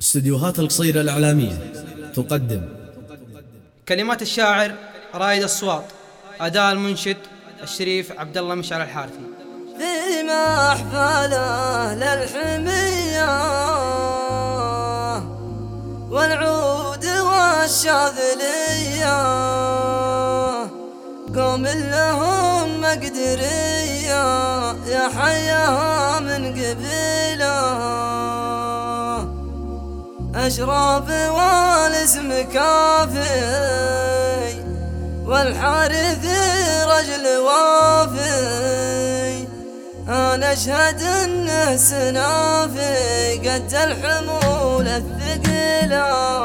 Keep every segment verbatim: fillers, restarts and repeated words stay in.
استديوهات القصيرة الإعلامية تقدم كلمات الشاعر رائد الصواط، أداء المنشد الشريف عبد الله مشعل الحارثي. في محفله للحمية والعود والشاذلية، قوم لهم مقدرية يا حياها من قبيله، أشراف والاسم كافي والحارث رجل وافي، أنا أشهد أنه سنافي قد الحمول الثقيلة.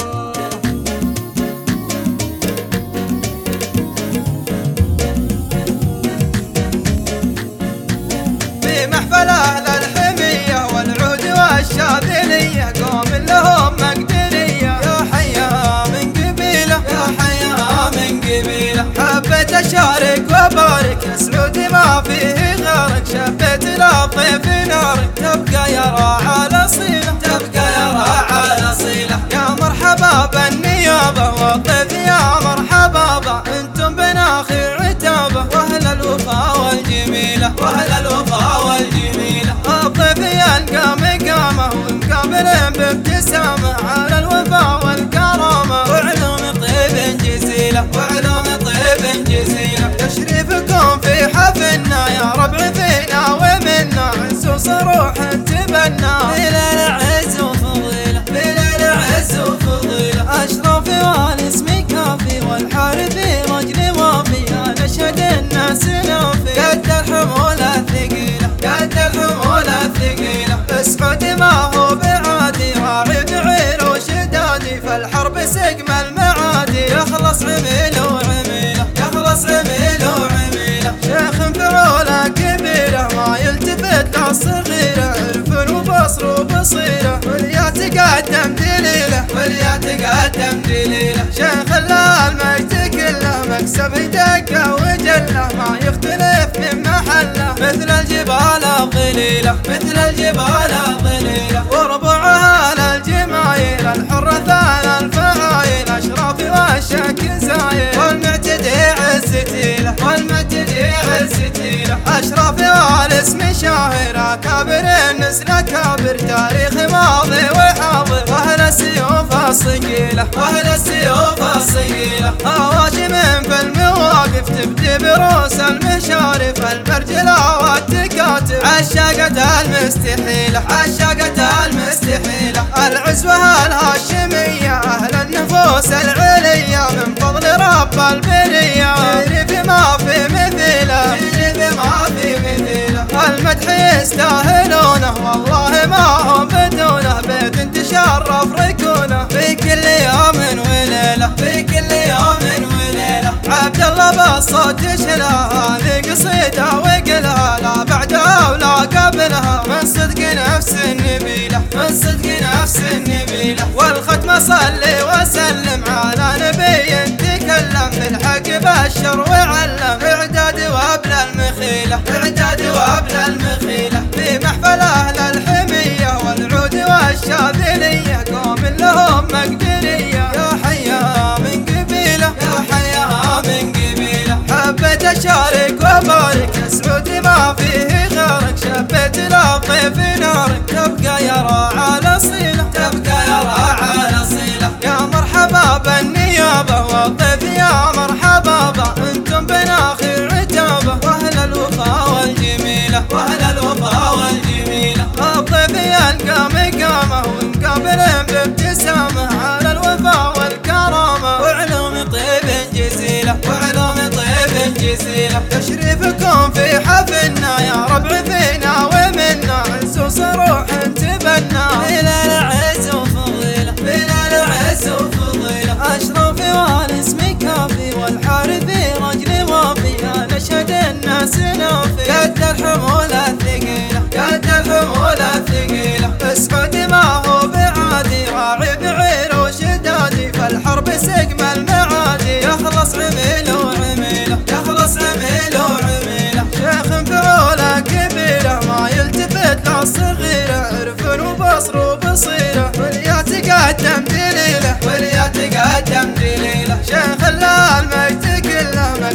في محفله للحمية والعود والشاذلية، قوم لهم مقدرية يا حياها من قبيله، يا حياها من قبيله. حبيت أشارك وبارك يا سعودي ما فيه غيرك، شبيت لفظي في نارك تبقى يا راعى الأصيلة، تبقى يا راعى الأصيلة. يا مرحبا بالنيابة والضيف يا مرحبا به، انتم بناخي عتابة واهل الوفا والجميلة، واهل الوفا والجميلة. الضيف يلقى مقامه ومقابل بابتسامة على الوفا والكرامة، وعلوم طيب جزيلة، وعلوم طيب جزيلة. تشريفكم في حفلنا يا ربع فينا ومنا، عز وصروح تبنى إلى العز وفضيلة، إلى العز وفضيلة. أشرفي والاسم كافي والحارثي رجل وافي، أنا أشهد الناس نافي قد الحمولة الثقيلة، قد الحمولة الثقيلة. اسعد ما هو بعادي راعي بعير وشدادي، فالحرب سقم المعادي يخلص عميل وعميلة، يخلص عميل وعميلة. شيخ فعولة كبيرة ما يلتفت للصغيرة، عرف وبصر وبصيرة واليا تقدم دليله، واليا تقدم دليله. شيخ له المجد كله مكسب دقة وجله، ما يختلف من محله مثل الجبال الظليلة، مثل الجبال الظليلة. وربعها للجمايل الحرثان الفعايل، أشراف والشك زايل والمعتدي عزتيله، والمعتدي عزتيله. أشراف والاسم شاهر أكابر النسل أكابر، تاريخ ماضي وحاضر وأهل السيوف الصقيلة، وأهل السيوف الصقيلة. هواشم في المواقف تبدي بروس المشارف، المرجلة والتكاتف عشاقة المستحيلة، عشاقة المستحيلة. العزوة الهاشمية أهل النفوس العليا، من فضل رب البرية شريف ما في مثيله، شريف ما في مثيله. المدح يستاهلونه والله ما هم بدونه، بيت تشرف ركونه في كل يوم وليلة، في كل يوم وليلة. عبد الله بالصوت يشلها هذه قصيدة وقلها، لا بعدها ولا قبلها، من صدق نفس النبيلة، من صدق نفس النبيلة. والختم صلي وسلم على نبي تكلم بالحق بشر وعلم، اعداد وابل المخيلة، اعداد وابل المخيلة. في محفله للحمية والعود والشاذلية، قوم لهم مقدرية يا حياها من قبيله، يا حياها من قبيله. حبيت أشارك وبارك يا سعودي ما فيه غيرك، شبيت لفظي في نارك تبقى يا راعى الأصيلة، تبقى يا راعى الأصيلة. يا مرحبا بالنيابة والضيف يا مرحبا به، انتم بناخي عتابة واهل الوفا والجميلة، واهل الوفا والجميلة. الضيف يلقى مقامه ومقابل بابتسامة على الوفا والكرامة، وعلوم طيب جزيلة، وعلوم طيب جزيلة. تشريفكم في حفلنا يا ربع فينا ومنا، عز وصروح تبنى إلى العز وفضيلة، إلى العز وفضيلة. أشرفي والاسم كافي والحارثي رجل وافي، أنا أشهد الناس نافي قد الحمولة الثقيلة، قد الحمولة الثقيلة. اسعد ما هو بعادي راعي بعير وشدادي، فالحرب سقم المعادي يخلص عميل وعميلة، يخلص عميل وعميلة. شيخ فعولة كبيرة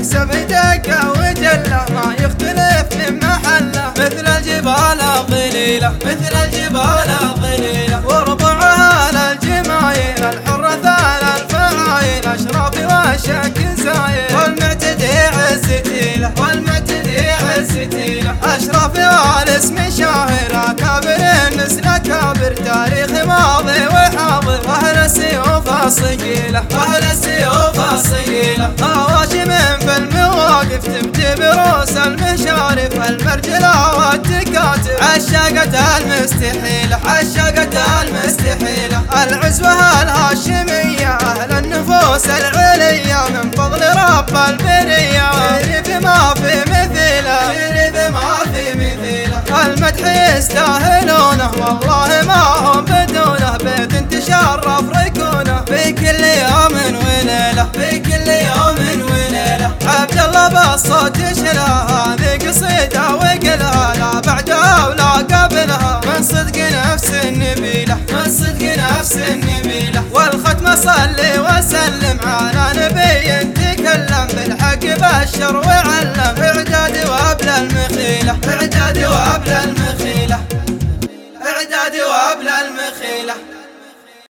السبع دقة وجلة ما يختلف من محله، مثل الجبال الظليلة مثل الجبال الظليلة، وربعها للجمايل الحرة ثال الفعايل، أشراف والشك زايل، والمعتدي عزتيله والمعتدي عزتيله، أشراف والاسم شاهر، أكابر النسل أكابر، تاريخ ماضي وحاضر، أهل السيوف الصقيلة أهل السيوف الصقيلة، هواشم في المواقف تبدي بروس المشارف، المرجلة والتكاتف، عشاقة المستحيلة عشاقة المستحيلة، العزوة الهاشمية، أهل النفوس العلية، من فضل رب البرية، شريف ما في مثيله شريف ما في مثيله، المدح يستاهلونه والله ما هم بدونه، بيت تشرف ركونه في كل يوم وليلة في كل يوم وليلة، عبد الله بالصوت يشلها، هذه قصيدة وقلها، لا بعدها ولا قبلها، من صدق نفس النبيلة من صدق نفس النبيلة، والختم صلي وسلم على نبي تكلم بالحق بشر وعلم، إعداد وابل المخيلة